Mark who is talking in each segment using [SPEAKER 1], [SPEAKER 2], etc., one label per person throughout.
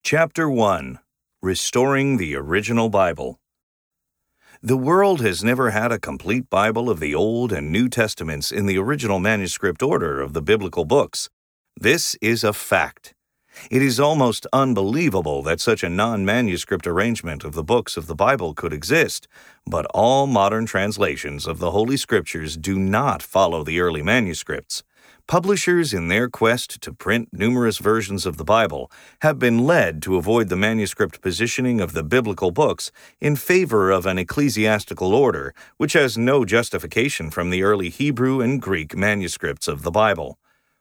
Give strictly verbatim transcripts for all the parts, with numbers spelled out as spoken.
[SPEAKER 1] Chapter one. Restoring the Original Bible. The world has never had a complete Bible of the Old and New Testaments in the original manuscript order of the biblical books. This is a fact. It is almost unbelievable that such a non-manuscript arrangement of the books of the Bible could exist, but all modern translations of the Holy Scriptures do not follow the early manuscripts. Publishers, in their quest to print numerous versions of the Bible, have been led to avoid the manuscript positioning of the biblical books in favor of an ecclesiastical order, which has no justification from the early Hebrew and Greek manuscripts of the Bible.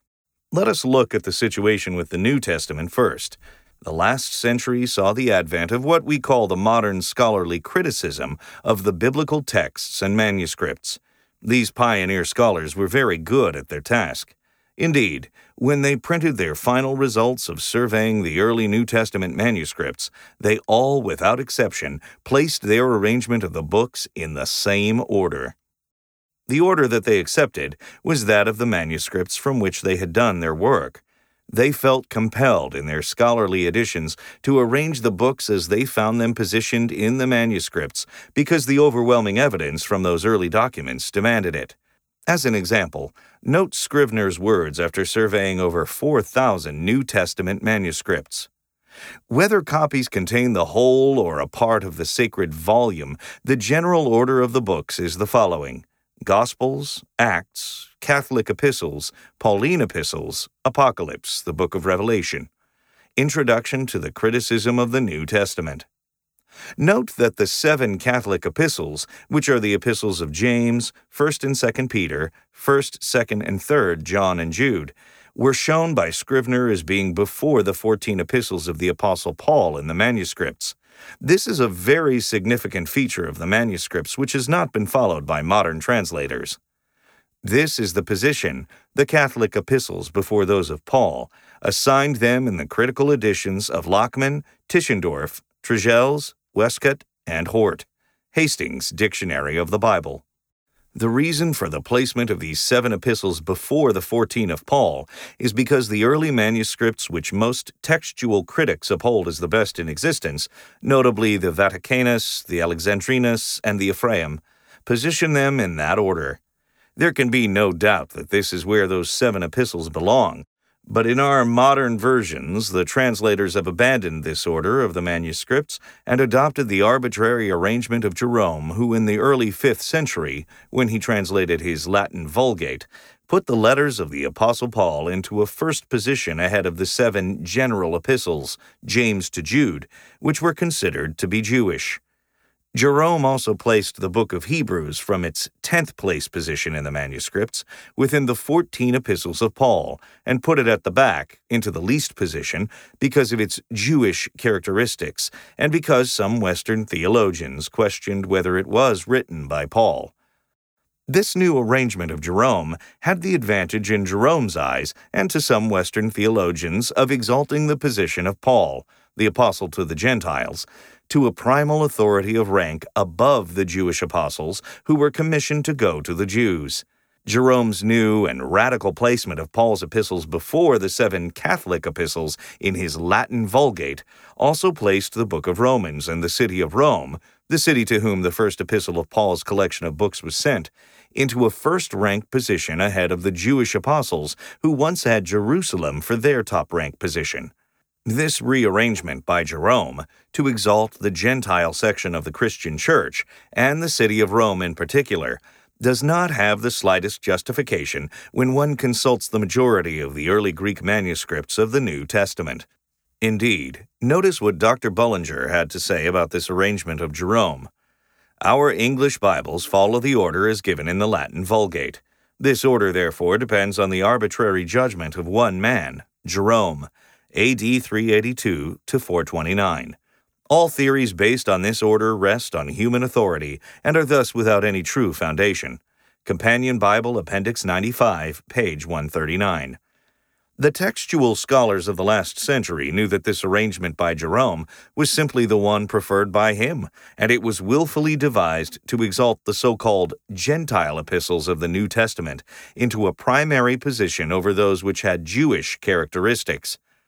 [SPEAKER 1] Let us look at the situation with the New Testament first. The last century saw the advent of what we call the modern scholarly criticism of the biblical texts and manuscripts. These pioneer scholars were very good at their task. Indeed, when they printed their final results of surveying the early New Testament manuscripts, they all, without exception, placed their arrangement of the books in the same order. The order that they accepted was that of the manuscripts from which they had done their work. They felt compelled in their scholarly editions to arrange the books as they found them positioned in the manuscripts because the overwhelming evidence from those early documents demanded it. As an example, note Scrivener's words after surveying over four thousand New Testament manuscripts. Whether copies contain the whole or a part of the sacred volume, the general order of the books is the following: Gospels, Acts, Catholic Epistles, Pauline Epistles, Apocalypse, the Book of Revelation. Introduction to the Criticism of the New Testament. Note that the seven Catholic epistles, which are the epistles of James, First and Second Peter, First, Second, and Third John and Jude, were shown by Scrivener as being before the fourteen epistles of the Apostle Paul in the manuscripts. This is a very significant feature of the manuscripts which has not been followed by modern translators. This is the position the Catholic epistles before those of Paul assigned them in the critical editions of Lockman, Tischendorf, Trigels, Westcott, and Hort, Hastings' Dictionary of the Bible. The reason for the placement of these seven epistles before the fourteen of Paul is because the early manuscripts which most textual critics uphold as the best in existence, notably the Vaticanus, the Alexandrinus, and the Ephraim, position them in that order. There can be no doubt that this is where those seven epistles belong, but in our modern versions, the translators have abandoned this order of the manuscripts and adopted the arbitrary arrangement of Jerome, who in the early fifth century, when he translated his Latin Vulgate, put the letters of the Apostle Paul into a first position ahead of the seven general epistles, James to Jude, which were considered to be Jewish. Jerome also placed the book of Hebrews from its tenth place position in the manuscripts within the fourteen epistles of Paul and put it at the back into the least position because of its Jewish characteristics and because some Western theologians questioned whether it was written by Paul. This new arrangement of Jerome had the advantage in Jerome's eyes and to some Western theologians of exalting the position of Paul, the apostle to the Gentiles, to a primal authority of rank above the Jewish apostles who were commissioned to go to the Jews. Jerome's new and radical placement of Paul's epistles before the seven Catholic epistles in his Latin Vulgate also placed the book of Romans and the city of Rome, the city to whom the first epistle of Paul's collection of books was sent, into a first-rank position ahead of the Jewish apostles who once had Jerusalem for their top-rank position. This rearrangement by Jerome to exalt the Gentile section of the Christian Church, and the city of Rome in particular, does not have the slightest justification when one consults the majority of the early Greek manuscripts of the New Testament. Indeed, notice what Doctor Bullinger had to say about this arrangement of Jerome. Our English Bibles follow the order as given in the Latin Vulgate. This order, therefore, depends on the arbitrary judgment of one man, Jerome, A D three eighty-two to four twenty-nine. All theories based on this order rest on human authority and are thus without any true foundation. Companion Bible, Appendix ninety-five, page one thirty-nine. The textual scholars of the last century knew that this arrangement by Jerome was simply the one preferred by him, and it was willfully devised to exalt the so-called Gentile epistles of the New Testament into a primary position over those which had Jewish characteristics.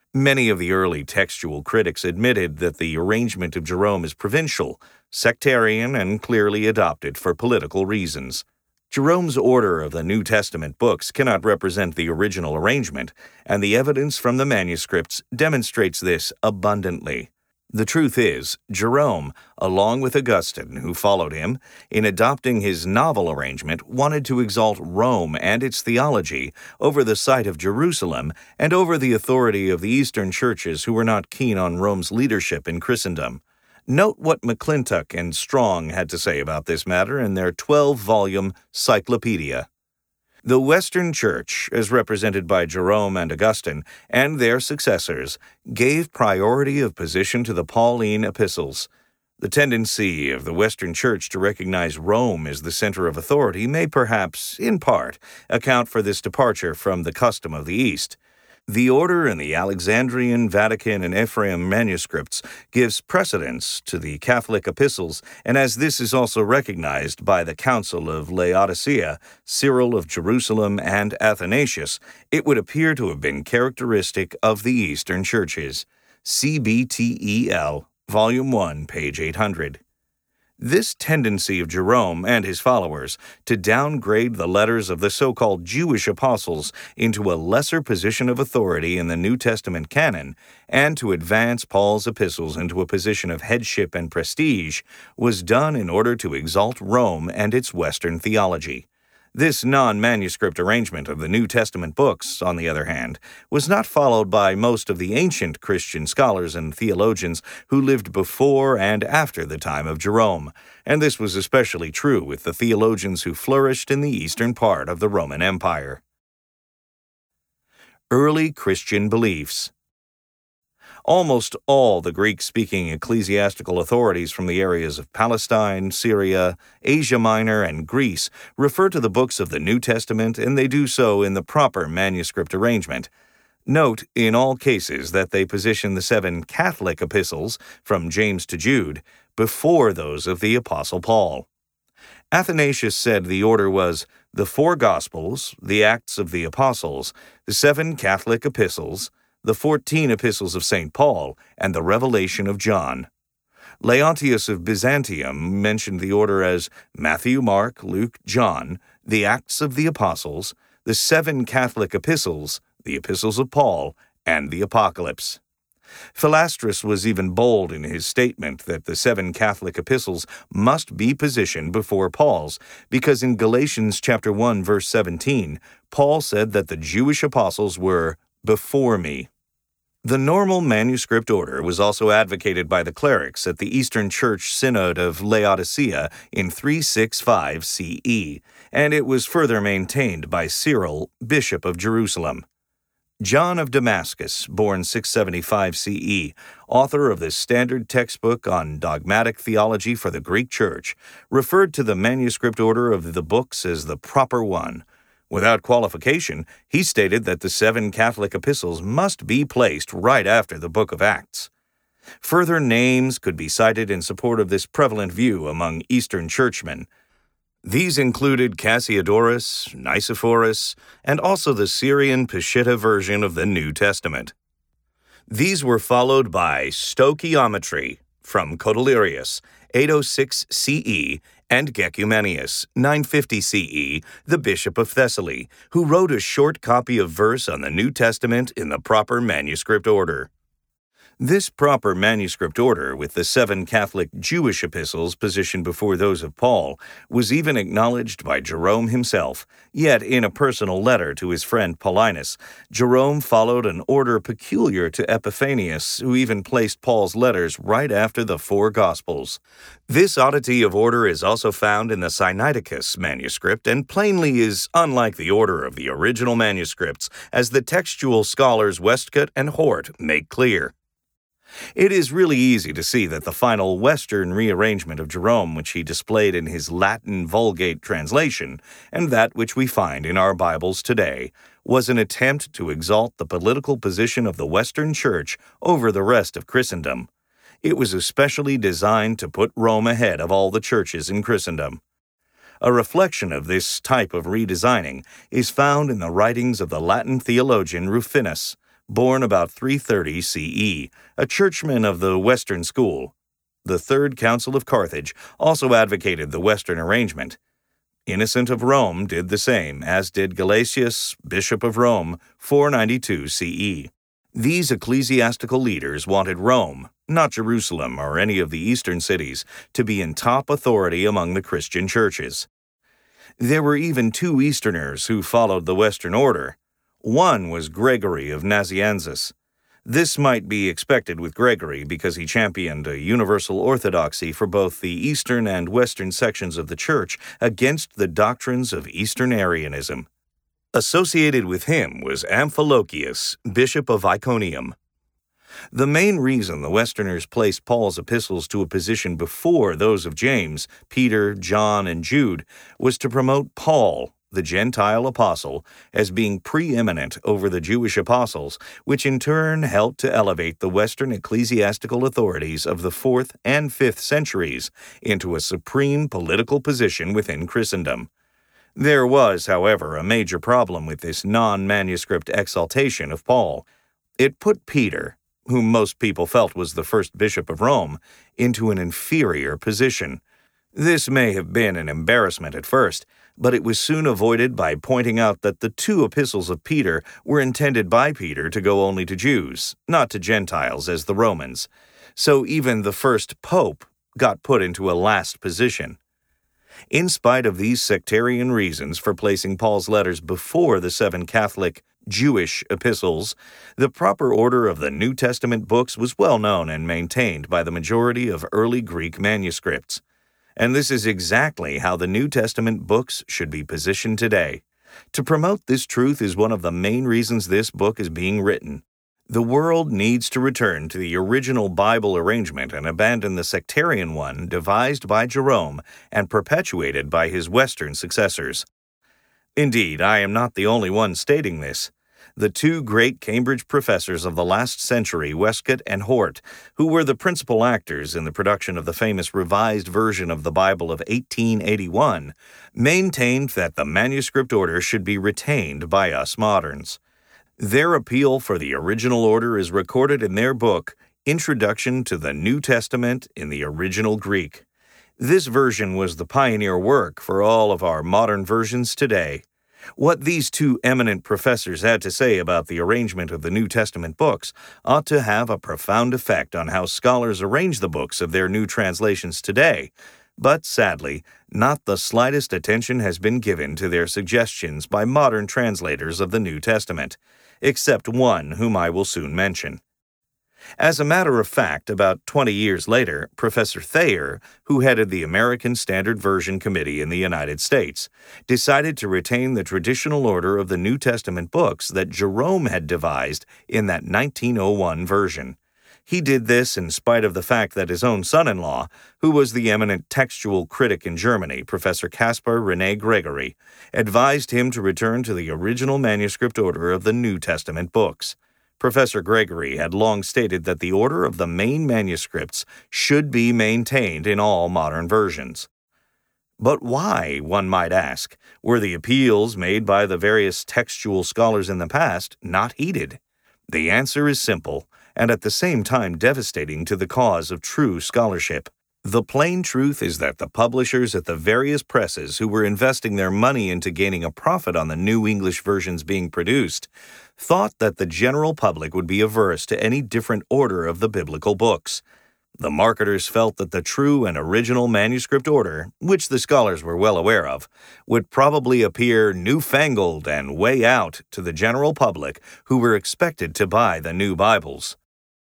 [SPEAKER 1] Many of the early textual critics admitted that the arrangement of Jerome is provincial, sectarian, and clearly adopted for political reasons. Jerome's order of the New Testament books cannot represent the original arrangement, and the evidence from the manuscripts demonstrates this abundantly. The truth is, Jerome, along with Augustine, who followed him, in adopting his novel arrangement, wanted to exalt Rome and its theology over the site of Jerusalem and over the authority of the Eastern churches who were not keen on Rome's leadership in Christendom. Note what McClintock and Strong had to say about this matter in their twelve-volume Cyclopedia. The Western Church, as represented by Jerome and Augustine, and their successors, gave priority of position to the Pauline epistles. The tendency of the Western Church to recognize Rome as the center of authority may perhaps, in part, account for this departure from the custom of the East. The order in the Alexandrian, Vatican, and Ephraim manuscripts gives precedence to the Catholic epistles, and as this is also recognized by the Council of Laodicea, Cyril of Jerusalem, and Athanasius, it would appear to have been characteristic of the Eastern churches. C B T E L, Volume one, page eight hundred. This tendency of Jerome and his followers to downgrade the letters of the so-called Jewish apostles into a lesser position of authority in the New Testament canon and to advance Paul's epistles into a position of headship and prestige was done in order to exalt Rome and its Western theology. This non-manuscript arrangement of the New Testament books, on the other hand, was not followed by most of the ancient Christian scholars and theologians who lived before and after the time of Jerome, and this was especially true with the theologians who flourished in the eastern part of the Roman Empire. Early Christian beliefs. Almost all the Greek-speaking ecclesiastical authorities from the areas of Palestine, Syria, Asia Minor, and Greece refer to the books of the New Testament, and they do so in the proper manuscript arrangement. Note, in all cases, that they position the seven Catholic epistles, from James to Jude, before those of the Apostle Paul. Athanasius said the order was the four Gospels, the Acts of the Apostles, the seven Catholic epistles, the fourteen epistles of Saint Paul, and the Revelation of John. Leontius of Byzantium mentioned the order as Matthew, Mark, Luke, John, the Acts of the Apostles, the seven Catholic epistles, the epistles of Paul, and the Apocalypse. Philastrus was even bold in his statement that the seven Catholic epistles must be positioned before Paul's, because in Galatians chapter one, verse seventeen, Paul said that the Jewish apostles were before me. The normal manuscript order was also advocated by the clerics at the Eastern Church Synod of Laodicea in three sixty-five C E, and it was further maintained by Cyril, Bishop of Jerusalem. John of Damascus, born six seventy-five C E, author of the standard textbook on dogmatic theology for the Greek Church, referred to the manuscript order of the books as the proper one. Without qualification, he stated that the seven Catholic epistles must be placed right after the book of Acts. Further names could be cited in support of this prevalent view among Eastern churchmen. These included Cassiodorus, Nicephorus, and also the Syrian Peshitta version of the New Testament. These were followed by Stoichiometry from Cotillerius, eight oh six C E, and Gecumenius, nine fifty C E, the Bishop of Thessaly, who wrote a short copy of verse on the New Testament in the proper manuscript order. This proper manuscript order, with the seven Catholic Jewish epistles positioned before those of Paul, was even acknowledged by Jerome himself. Yet, in a personal letter to his friend Paulinus, Jerome followed an order peculiar to Epiphanius, who even placed Paul's letters right after the four Gospels. This oddity of order is also found in the Sinaiticus manuscript and plainly is unlike the order of the original manuscripts, as the textual scholars Westcott and Hort make clear. It is really easy to see that the final Western rearrangement of Jerome, which he displayed in his Latin Vulgate translation, and that which we find in our Bibles today, was an attempt to exalt the political position of the Western Church over the rest of Christendom. It was especially designed to put Rome ahead of all the churches in Christendom. A reflection of this type of redesigning is found in the writings of the Latin theologian Rufinus, born about three thirty C E, a churchman of the Western school. The Third Council of Carthage also advocated the Western arrangement. Innocent of Rome did the same, as did Gelasius, Bishop of Rome, four ninety-two C E. These ecclesiastical leaders wanted Rome, not Jerusalem or any of the eastern cities, to be in top authority among the Christian churches. There were even two Easterners who followed the Western order. One was Gregory of Nazianzus. This might be expected with Gregory because he championed a universal orthodoxy for both the eastern and western sections of the church against the doctrines of Eastern Arianism. Associated with him was Amphilochius, Bishop of Iconium. The main reason the Westerners placed Paul's epistles to a position before those of James, Peter, John, and Jude was to promote Paul, the Gentile apostle, as being preeminent over the Jewish apostles, which in turn helped to elevate the Western ecclesiastical authorities of the fourth and fifth centuries into a supreme political position within Christendom. There was, however, a major problem with this non-manuscript exaltation of Paul. It put Peter, whom most people felt was the first bishop of Rome, into an inferior position. This may have been an embarrassment at first, but it was soon avoided by pointing out that the two epistles of Peter were intended by Peter to go only to Jews, not to Gentiles as the Romans. So even the first pope got put into a last position. In spite of these sectarian reasons for placing Paul's letters before the seven Catholic Jewish epistles, the proper order of the New Testament books was well known and maintained by the majority of early Greek manuscripts. And this is exactly how the New Testament books should be positioned today. To promote this truth is one of the main reasons this book is being written. The world needs to return to the original Bible arrangement and abandon the sectarian one devised by Jerome and perpetuated by his Western successors. Indeed, I am not the only one stating this. The two great Cambridge professors of the last century, Westcott and Hort, who were the principal actors in the production of the famous revised version of the Bible of eighteen eighty-one, maintained that the manuscript order should be retained by us moderns. Their appeal for the original order is recorded in their book, Introduction to the New Testament in the Original Greek. This version was the pioneer work for all of our modern versions today. What these two eminent professors had to say about the arrangement of the New Testament books ought to have a profound effect on how scholars arrange the books of their new translations today, but sadly, not the slightest attention has been given to their suggestions by modern translators of the New Testament, except one whom I will soon mention. As a matter of fact, about twenty years later, Professor Thayer, who headed the American Standard Version Committee in the United States, decided to retain the traditional order of the New Testament books that Jerome had devised in that nineteen oh one version. He did this in spite of the fact that his own son-in-law, who was the eminent textual critic in Germany, Professor Caspar René Gregory, advised him to return to the original manuscript order of the New Testament books. Professor Gregory had long stated that the order of the main manuscripts should be maintained in all modern versions. But why, one might ask, were the appeals made by the various textual scholars in the past not heeded? The answer is simple, and at the same time devastating to the cause of true scholarship. The plain truth is that the publishers at the various presses who were investing their money into gaining a profit on the new English versions being produced thought that the general public would be averse to any different order of the biblical books. The marketers felt that the true and original manuscript order, which the scholars were well aware of, would probably appear newfangled and way out to the general public who were expected to buy the new Bibles.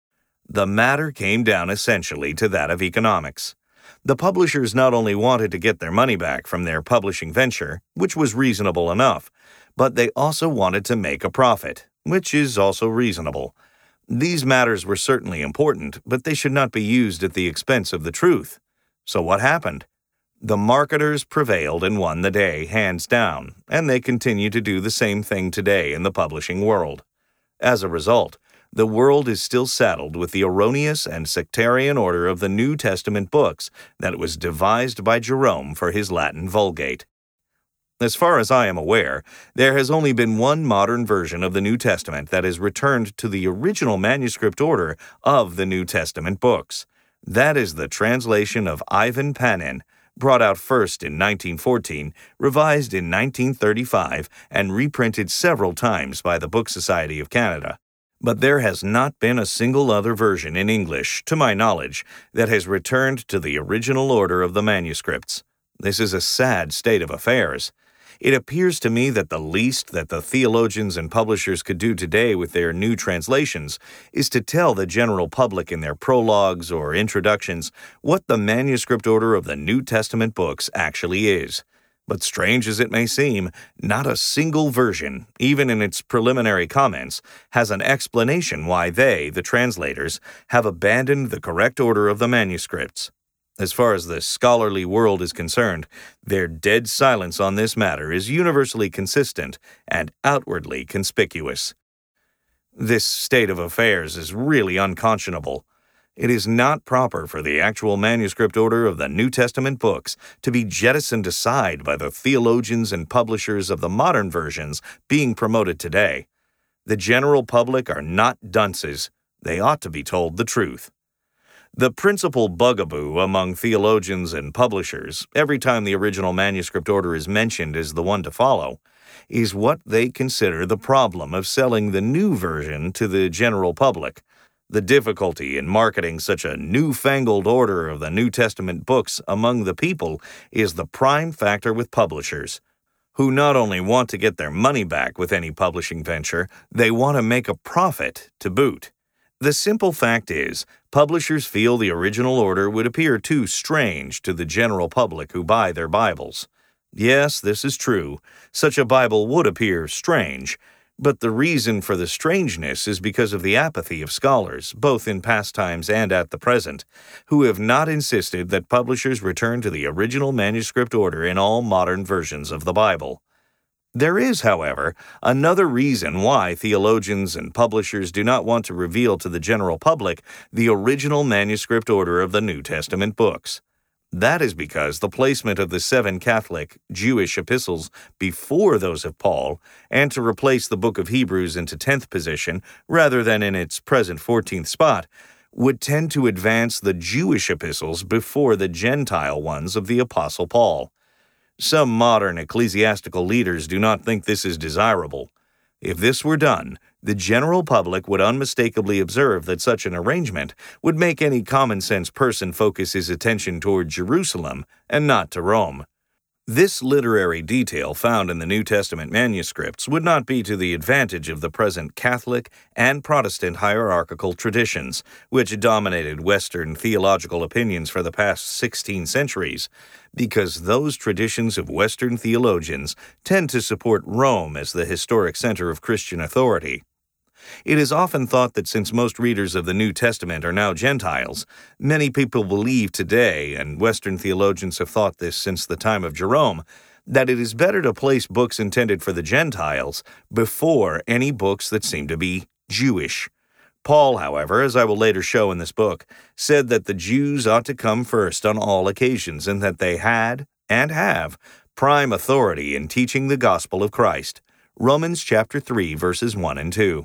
[SPEAKER 1] The matter came down essentially to that of economics. The publishers not only wanted to get their money back from their publishing venture, which was reasonable enough, but they also wanted to make a profit, which is also reasonable. These matters were certainly important, but they should not be used at the expense of the truth. So what happened? The marketers prevailed and won the day, hands down, and they continue to do the same thing today in the publishing world. As a result, the world is still saddled with the erroneous and sectarian order of the New Testament books that was devised by Jerome for his Latin Vulgate. As far as I am aware, there has only been one modern version of the New Testament that is returned to the original manuscript order of the New Testament books. That is the translation of Ivan Panin, brought out first in nineteen fourteen, revised in nineteen thirty-five, and reprinted several times by the Book Society of Canada. But there has not been a single other version in English, to my knowledge, that has returned to the original order of the manuscripts. This is a sad state of affairs. It appears to me that the least that the theologians and publishers could do today with their new translations is to tell the general public in their prologues or introductions what the manuscript order of the New Testament books actually is. But strange as it may seem, not a single version, even in its preliminary comments, has an explanation why they, the translators, have abandoned the correct order of the manuscripts. As far as the scholarly world is concerned, their dead silence on this matter is universally consistent and outwardly conspicuous. This state of affairs is really unconscionable. It is not proper for the actual manuscript order of the New Testament books to be jettisoned aside by the theologians and publishers of the modern versions being promoted today. The general public are not dunces. They ought to be told the truth. The principal bugaboo among theologians and publishers, every time the original manuscript order is mentioned as the one to follow, is what they consider the problem of selling the new version to the general public. The difficulty in marketing such a newfangled order of the New Testament books among the people is the prime factor with publishers, who not only want to get their money back with any publishing venture, they want to make a profit to boot. The simple fact is, publishers feel the original order would appear too strange to the general public who buy their Bibles. Yes, this is true. Such a Bible would appear strange, but the reason for the strangeness is because of the apathy of scholars, both in past times and at the present, who have not insisted that publishers return to the original manuscript order in all modern versions of the Bible. There is, however, another reason why theologians and publishers do not want to reveal to the general public the original manuscript order of the New Testament books. That is because the placement of the seven Catholic Jewish epistles before those of Paul, and to replace the book of Hebrews into tenth position rather than in its present fourteenth spot, would tend to advance the Jewish epistles before the Gentile ones of the Apostle Paul. Some modern ecclesiastical leaders do not think this is desirable. If this were done, the general public would unmistakably observe that such an arrangement would make any common-sense person focus his attention toward Jerusalem and not to Rome. This literary detail found in the New Testament manuscripts would not be to the advantage of the present Catholic and Protestant hierarchical traditions, which dominated Western theological opinions for the past sixteen centuries, because those traditions of Western theologians tend to support Rome as the historic center of Christian authority. It is often thought that since most readers of the New Testament are now Gentiles, many people believe today, and Western theologians have thought this since the time of Jerome, that it is better to place books intended for the Gentiles before any books that seem to be Jewish. Paul, however, as I will later show in this book, said that the Jews ought to come first on all occasions and that they had, and have, prime authority in teaching the gospel of Christ. Romans chapter three, verses one and two.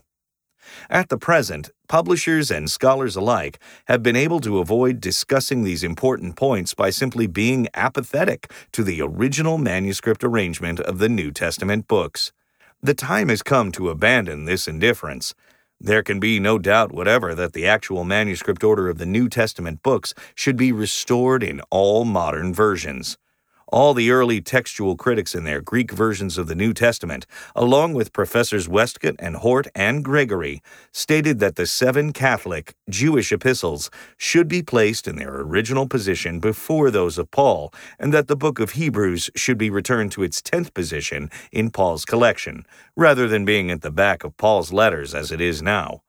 [SPEAKER 1] At the present, publishers and scholars alike have been able to avoid discussing these important points by simply being apathetic to the original manuscript arrangement of the New Testament books. The time has come to abandon this indifference. There can be no doubt whatever that the actual manuscript order of the New Testament books should be restored in all modern versions. All the early textual critics in their Greek versions of the New Testament, along with Professors Westcott and Hort and Gregory, stated that the seven Catholic Jewish epistles should be placed in their original position before those of Paul, and that the book of Hebrews should be returned to its tenth position in Paul's collection, rather than being at the back of Paul's letters as it is now.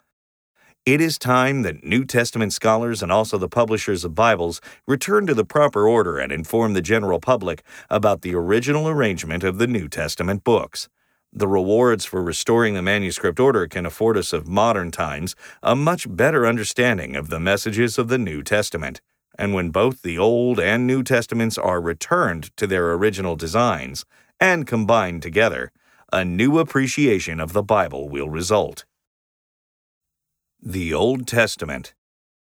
[SPEAKER 1] It is time that New Testament scholars and also the publishers of Bibles return to the proper order and inform the general public about the original arrangement of the New Testament books. The rewards for restoring the manuscript order can afford us of modern times a much better understanding of the messages of the New Testament. And when both the Old and New Testaments are returned to their original designs, and combined together, a new appreciation of the Bible will result. The Old Testament.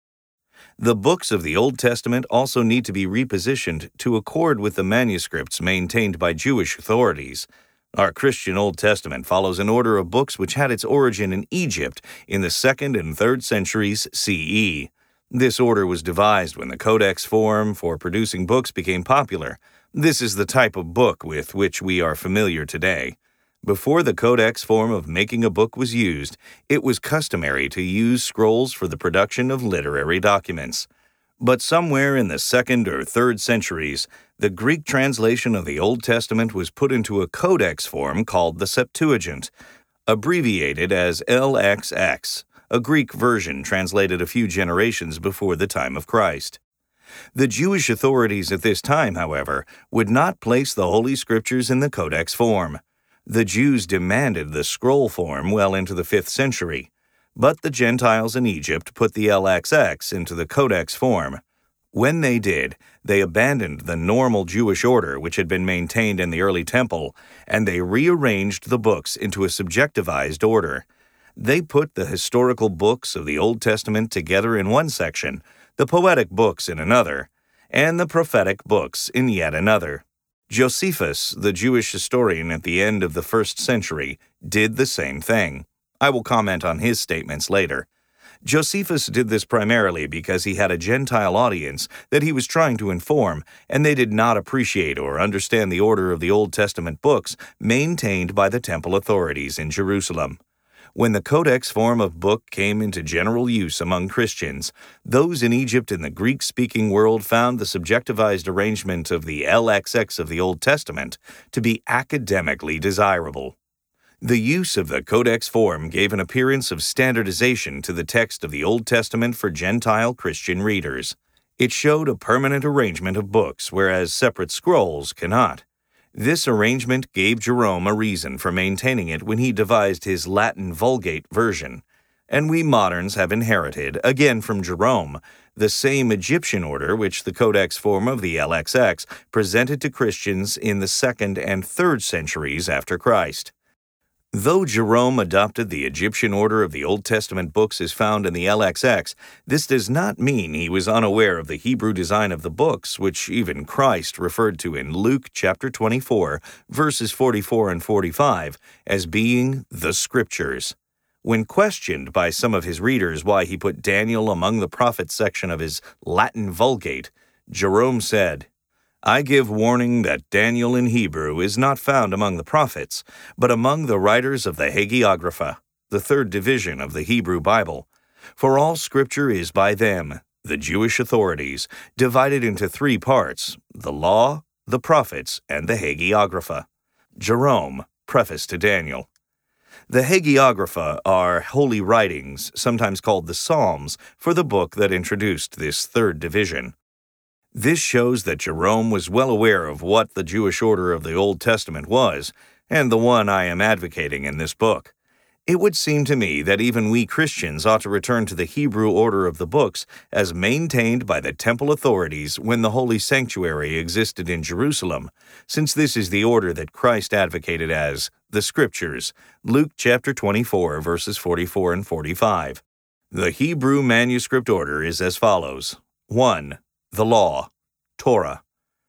[SPEAKER 1] The books of the Old Testament also need to be repositioned to accord with the manuscripts maintained by Jewish authorities. Our Christian Old Testament follows an order of books which had its origin in Egypt in the second and third centuries C E. This order was devised when the codex form for producing books became popular. This is the type of book with which we are familiar today. Before the codex form of making a book was used, it was customary to use scrolls for the production of literary documents. But somewhere in the second or third centuries, the Greek translation of the Old Testament was put into a codex form called the Septuagint, abbreviated as L X X, a Greek version translated a few generations before the time of Christ. The Jewish authorities at this time, however, would not place the Holy Scriptures in the codex form. The Jews demanded the scroll form well into the fifth century, but the Gentiles in Egypt put the L X X into the codex form. When they did, they abandoned the normal Jewish order which had been maintained in the early temple, and they rearranged the books into a subjectivized order. They put the historical books of the Old Testament together in one section, the poetic books in another, and the prophetic books in yet another. Josephus, the Jewish historian at the end of the first century, did the same thing. I will comment on his statements later. Josephus did this primarily because he had a Gentile audience that he was trying to inform, and they did not appreciate or understand the order of the Old Testament books maintained by the temple authorities in Jerusalem. When the codex form of book came into general use among Christians, those in Egypt and the Greek-speaking world found the subjectivized arrangement of the L X X of the Old Testament to be academically desirable. The use of the codex form gave an appearance of standardization to the text of the Old Testament for Gentile Christian readers. It showed a permanent arrangement of books, whereas separate scrolls cannot. This arrangement gave Jerome a reason for maintaining it when he devised his Latin Vulgate version, and we moderns have inherited, again from Jerome, the same Egyptian order which the codex form of the L X X presented to Christians in the second and third centuries after Christ. Though Jerome adopted the Egyptian order of the Old Testament books as found in the L X X, this does not mean he was unaware of the Hebrew design of the books, which even Christ referred to in Luke chapter twenty-four, verses forty-four and forty-five, as being the Scriptures. When questioned by some of his readers why he put Daniel among the prophets section of his Latin Vulgate, Jerome said, "I give warning that Daniel in Hebrew is not found among the prophets, but among the writers of the Hagiographa, the third division of the Hebrew Bible. For all Scripture is by them, the Jewish authorities, divided into three parts, the Law, the Prophets, and the Hagiographa." Jerome, Preface to Daniel. The Hagiographa are holy writings, sometimes called the Psalms, for the book that introduced this third division. This shows that Jerome was well aware of what the Jewish order of the Old Testament was, and the one I am advocating in this book. It would seem to me that even we Christians ought to return to the Hebrew order of the books as maintained by the temple authorities when the holy sanctuary existed in Jerusalem, since this is the order that Christ advocated as the Scriptures, Luke chapter twenty-four, verses forty-four and forty-five. The Hebrew manuscript order is as follows. one. The Law, Torah.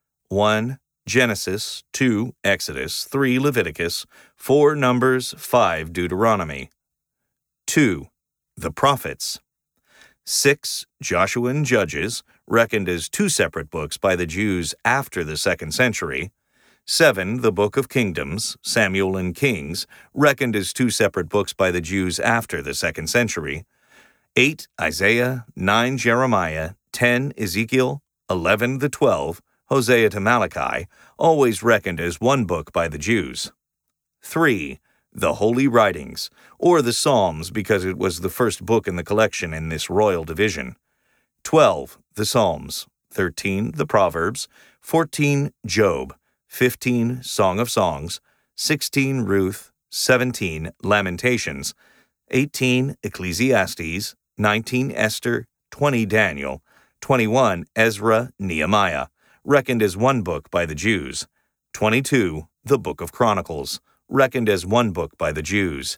[SPEAKER 1] one. Genesis, two. Exodus, three. Leviticus, four. Numbers, five. Deuteronomy. two. The Prophets. six. Joshua and Judges, reckoned as two separate books by the Jews after the second century. seven. The Book of Kingdoms, Samuel and Kings, reckoned as two separate books by the Jews after the second century. eight. Isaiah, nine. Jeremiah, ten. Ezekiel, eleven. The Twelve, Hosea to Malachi, always reckoned as one book by the Jews. three. The Holy Writings, or the Psalms because it was the first book in the collection in this royal division. twelve. The Psalms. thirteen. The Proverbs. fourteen. Job. fifteen. Song of Songs. sixteen. Ruth. seventeen. Lamentations. eighteen. Ecclesiastes. nineteen. Esther. twenty. Daniel. twenty-one. Ezra, Nehemiah, reckoned as one book by the Jews. twenty-two, the Book of Chronicles, reckoned as one book by the Jews.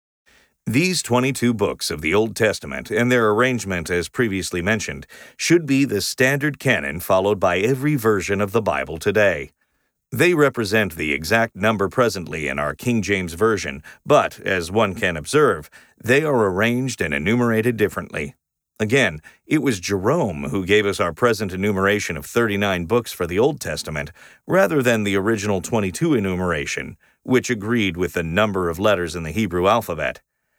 [SPEAKER 1] These twenty-two books of the Old Testament and their arrangement as previously mentioned should be the standard canon followed by every version of the Bible today. They represent the exact number presently in our King James Version, but, as one can observe, they are arranged and enumerated differently. Again, it was Jerome who gave us our present enumeration of thirty-nine books for the Old Testament, rather than the original twenty-two enumeration, which agreed with the number of letters in the Hebrew alphabet.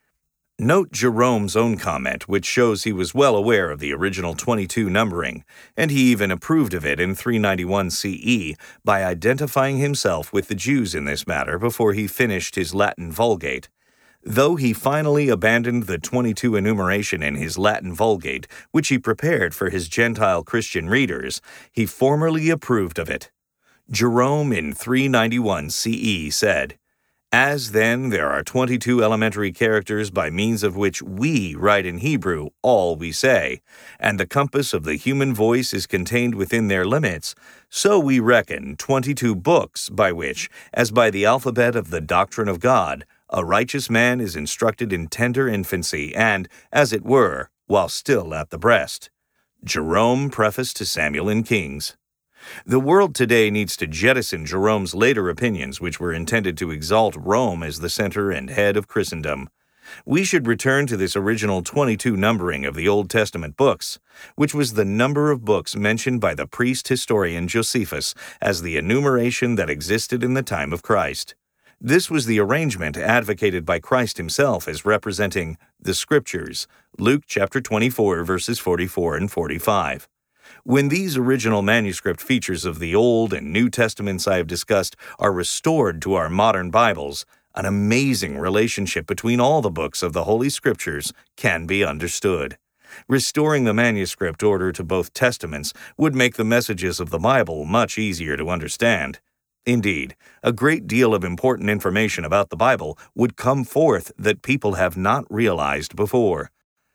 [SPEAKER 1] Note Jerome's own comment, which shows he was well aware of the original twenty-two numbering, and he even approved of it in three ninety-one C E by identifying himself with the Jews in this matter before he finished his Latin Vulgate. Though he finally abandoned the twenty-two enumeration in his Latin Vulgate, which he prepared for his Gentile Christian readers, he formerly approved of it. Jerome in three ninety-one C E said, "As then there are twenty-two elementary characters by means of which we write in Hebrew all we say, and the compass of the human voice is contained within their limits, so we reckon twenty-two books by which, as by the alphabet of the doctrine of God, a righteous man is instructed in tender infancy and, as it were, while still at the breast." Jerome, Preface to Samuel and Kings. The world today needs to jettison Jerome's later opinions, which were intended to exalt Rome as the center and head of Christendom. We should return to this original twenty-two numbering of the Old Testament books, which was the number of books mentioned by the priest-historian Josephus as the enumeration that existed in the time of Christ. This was the arrangement advocated by Christ himself as representing the Scriptures, Luke chapter twenty-four, verses forty-four and forty-five. When these original manuscript features of the Old and New Testaments I have discussed are restored to our modern Bibles, an amazing relationship between all the books of the Holy Scriptures can be understood. Restoring the manuscript order to both Testaments would make the messages of the Bible much easier to understand. Indeed, a great deal of important information about the Bible would come forth that people have not realized before.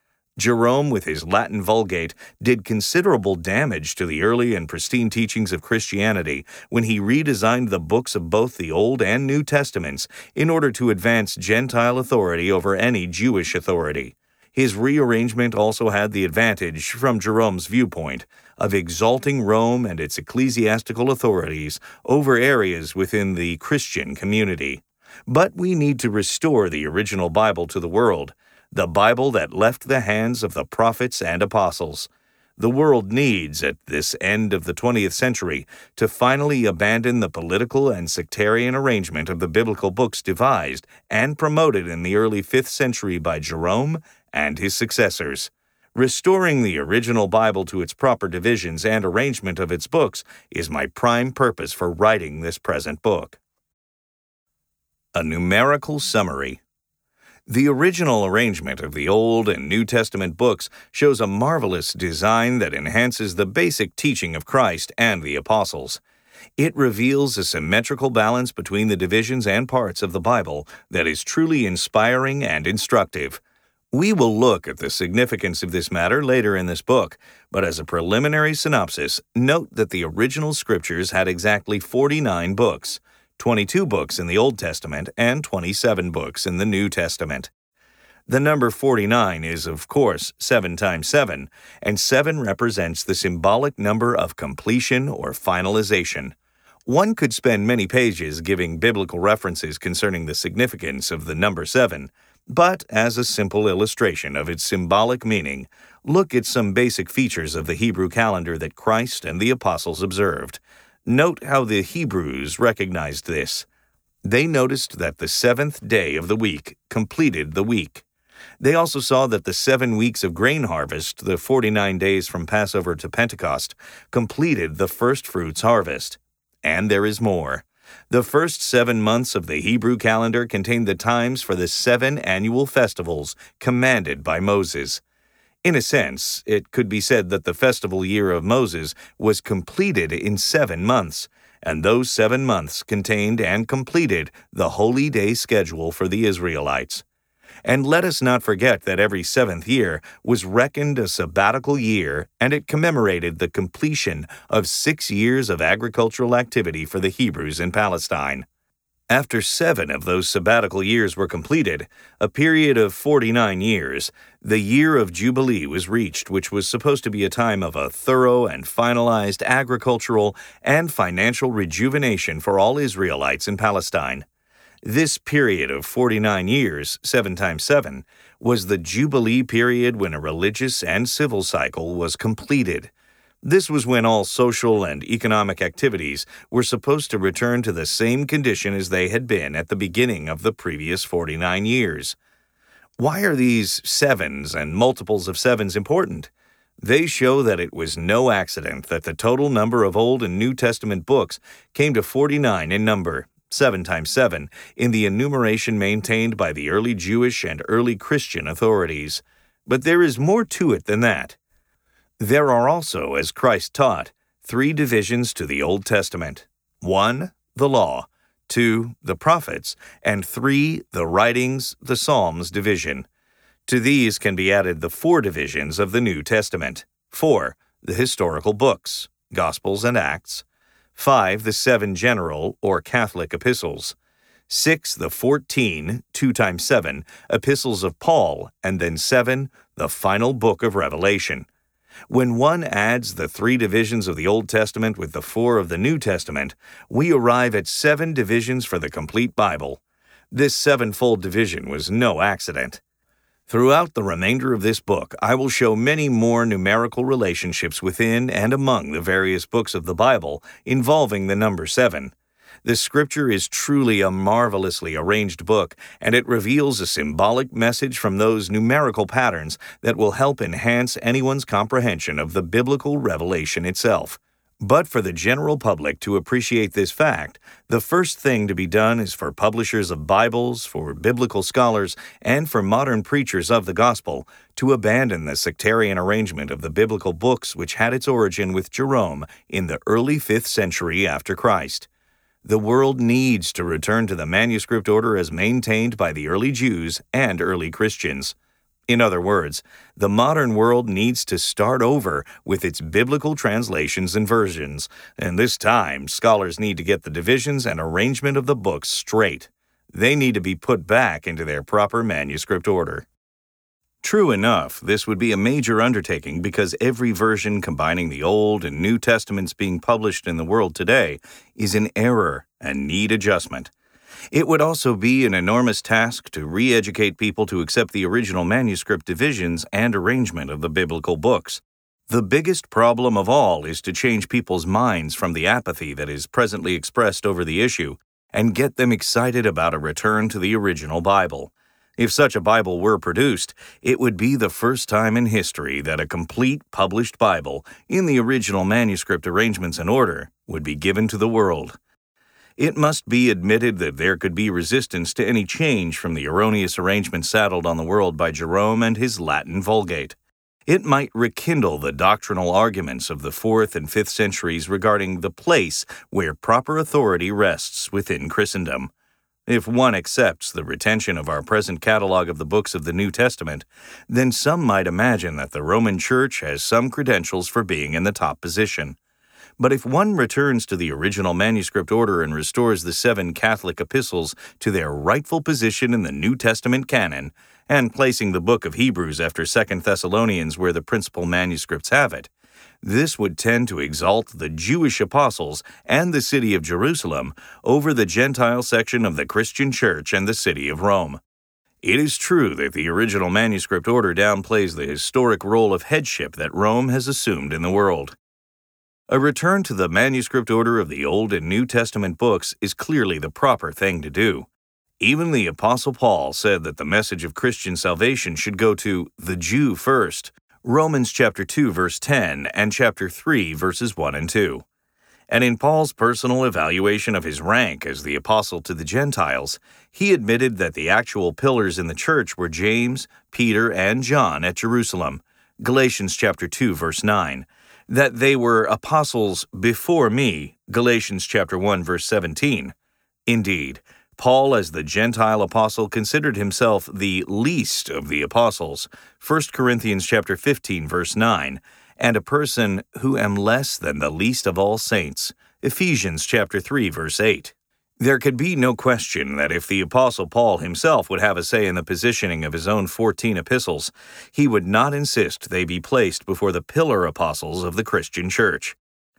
[SPEAKER 1] Jerome, with his Latin Vulgate, did considerable damage to the early and pristine teachings of Christianity when he redesigned the books of both the Old and New Testaments in order to advance Gentile authority over any Jewish authority. His rearrangement also had the advantage, from Jerome's viewpoint, of exalting Rome and its ecclesiastical authorities over areas within the Christian community. But we need to restore the original Bible to the world, the Bible that left the hands of the prophets and apostles. The world needs, at this end of the twentieth century, to finally abandon the political and sectarian arrangement of the biblical books devised and promoted in the early fifth century by Jerome and his successors. Restoring the original Bible to its proper divisions and arrangement of its books is my prime purpose for writing this present book. A numerical summary. The original arrangement of the Old and New Testament books shows a marvelous design that enhances the basic teaching of Christ and the apostles. It reveals a symmetrical balance between the divisions and parts of the Bible that is truly inspiring and instructive. We will look at the significance of this matter later in this book, but as a preliminary synopsis, note that the original Scriptures had exactly forty-nine books, twenty-two books in the Old Testament and twenty-seven books in the New Testament. The number forty-nine is, of course, seven times seven, and seven represents the symbolic number of completion or finalization. One could spend many pages giving biblical references concerning the significance of the number seven, but as a simple illustration of its symbolic meaning, look at some basic features of the Hebrew calendar that Christ and the apostles observed. Note how the Hebrews recognized this. They noticed that the seventh day of the week completed the week. They also saw that the seven weeks of grain harvest, the forty-nine days from Passover to Pentecost, completed the first fruits harvest. And there is more. The first seven months of the Hebrew calendar contained the times for the seven annual festivals commanded by Moses. In a sense, it could be said that the festival year of Moses was completed in seven months, and those seven months contained and completed the holy day schedule for the Israelites. And let us not forget that every seventh year was reckoned a sabbatical year, and it commemorated the completion of six years of agricultural activity for the Hebrews in Palestine. After seven of those sabbatical years were completed, a period of forty-nine years, the year of Jubilee was reached, which was supposed to be a time of a thorough and finalized agricultural and financial rejuvenation for all Israelites in Palestine. This period of forty-nine years, seven times seven, was the Jubilee period when a religious and civil cycle was completed. This was when all social and economic activities were supposed to return to the same condition as they had been at the beginning of the previous forty-nine years. Why are these sevens and multiples of sevens important? They show that it was no accident that the total number of Old and New Testament books came to forty-nine in number, seven times seven, in the enumeration maintained by the early Jewish and early Christian authorities. But there is more to it than that. There are also, as Christ taught, three divisions to the Old Testament. One, the Law. Two, the Prophets. And three, the Writings, the Psalms division. To these can be added the four divisions of the New Testament. Four, the historical books, Gospels and Acts. Five, the seven general or Catholic epistles. Six, the fourteen, two times seven, epistles of Paul. And then seven, the final book of Revelation. When one adds the three divisions of the Old Testament with the four of the New Testament, we arrive at seven divisions for the complete Bible. This sevenfold division was no accident. Throughout the remainder of this book, I will show many more numerical relationships within and among the various books of the Bible involving the number seven. The Scripture is truly a marvelously arranged book, and it reveals a symbolic message from those numerical patterns that will help enhance anyone's comprehension of the biblical revelation itself. But for the general public to appreciate this fact, the first thing to be done is for publishers of Bibles, for biblical scholars, and for modern preachers of the gospel to abandon the sectarian arrangement of the biblical books which had its origin with Jerome in the early fifth century after Christ. The world needs to return to the manuscript order as maintained by the early Jews and early Christians. In other words, the modern world needs to start over with its biblical translations and versions, and this time scholars need to get the divisions and arrangement of the books straight. They need to be put back into their proper manuscript order. True enough, this would be a major undertaking because every version combining the Old and New Testaments being published in the world today is in error and need adjustment. It would also be an enormous task to re-educate people to accept the original manuscript divisions and arrangement of the biblical books. The biggest problem of all is to change people's minds from the apathy that is presently expressed over the issue and get them excited about a return to the original Bible. If such a Bible were produced, it would be the first time in history that a complete published Bible, in the original manuscript arrangements and order, would be given to the world. It must be admitted that there could be resistance to any change from the erroneous arrangement saddled on the world by Jerome and his Latin Vulgate. It might rekindle the doctrinal arguments of the fourth and fifth centuries regarding the place where proper authority rests within Christendom. If one accepts the retention of our present catalog of the books of the New Testament, then some might imagine that the Roman Church has some credentials for being in the top position. But if one returns to the original manuscript order and restores the seven Catholic epistles to their rightful position in the New Testament canon, and placing the book of Hebrews after Second Thessalonians where the principal manuscripts have it, this would tend to exalt the Jewish apostles and the city of Jerusalem over the Gentile section of the Christian Church and the city of Rome. It is true that the original manuscript order downplays the historic role of headship that Rome has assumed in the world. A return to the manuscript order of the Old and New Testament books is clearly the proper thing to do. Even the Apostle Paul said that the message of Christian salvation should go to the Jew first, Romans chapter two verse ten and chapter three verses one and two. And in Paul's personal evaluation of his rank as the apostle to the Gentiles, he admitted that the actual pillars in the church were James, Peter, and John at Jerusalem, Galatians chapter two verse nine, that they were apostles before me, Galatians chapter one verse seventeen. Indeed, Paul, as the Gentile apostle, considered himself the least of the apostles, First Corinthians chapter fifteen, verse nine, and a person who am less than the least of all saints, Ephesians chapter three, verse eight. There could be no question that if the apostle Paul himself would have a say in the positioning of his own fourteen epistles, he would not insist they be placed before the pillar apostles of the Christian church.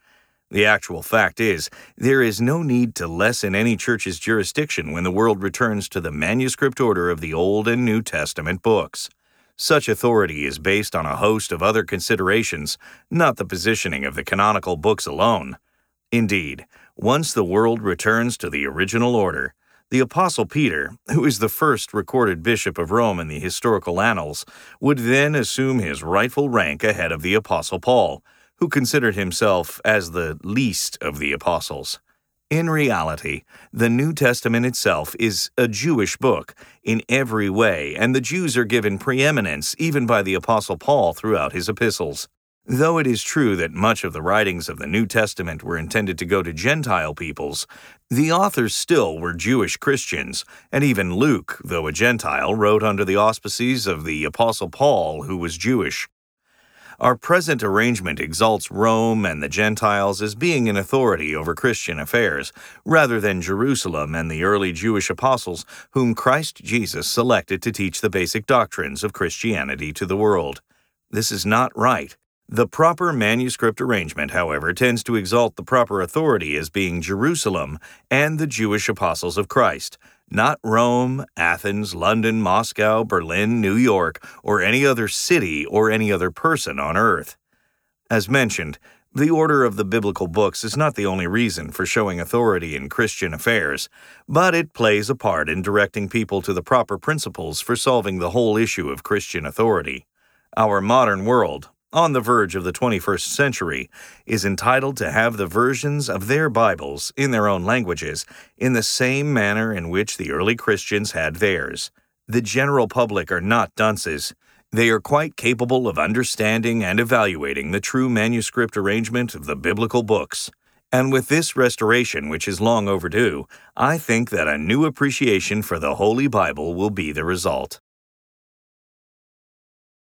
[SPEAKER 1] The actual fact is, there is no need to lessen any church's jurisdiction when the world returns to the manuscript order of the Old and New Testament books. Such authority is based on a host of other considerations, not the positioning of the canonical books alone. Indeed, once the world returns to the original order, the Apostle Peter, who is the first recorded bishop of Rome in the historical annals, would then assume his rightful rank ahead of the Apostle Paul, who considered himself as the least of the apostles. In reality, the New Testament itself is a Jewish book in every way, and the Jews are given preeminence even by the Apostle Paul throughout his epistles. Though it is true that much of the writings of the New Testament were intended to go to Gentile peoples, the authors still were Jewish Christians, and even Luke, though a Gentile, wrote under the auspices of the Apostle Paul, who was Jewish. Our present arrangement exalts Rome and the Gentiles as being in authority over Christian affairs, rather than Jerusalem and the early Jewish apostles whom Christ Jesus selected to teach the basic doctrines of Christianity to the world. This is not right. The proper manuscript arrangement, however, tends to exalt the proper authority as being Jerusalem and the Jewish apostles of Christ, not Rome, Athens, London, Moscow, Berlin, New York, or any other city or any other person on earth. As mentioned, the order of the biblical books is not the only reason for showing authority in Christian affairs, but it plays a part in directing people to the proper principles for solving the whole issue of Christian authority. Our modern world, on the verge of the twenty-first century, is entitled to have the versions of their Bibles in their own languages in the same manner in which the early Christians had theirs. The general public are not dunces. They are quite capable of understanding and evaluating the true manuscript arrangement of the biblical books. And with this restoration, which is long overdue, I think that a new appreciation for the Holy Bible will be the result.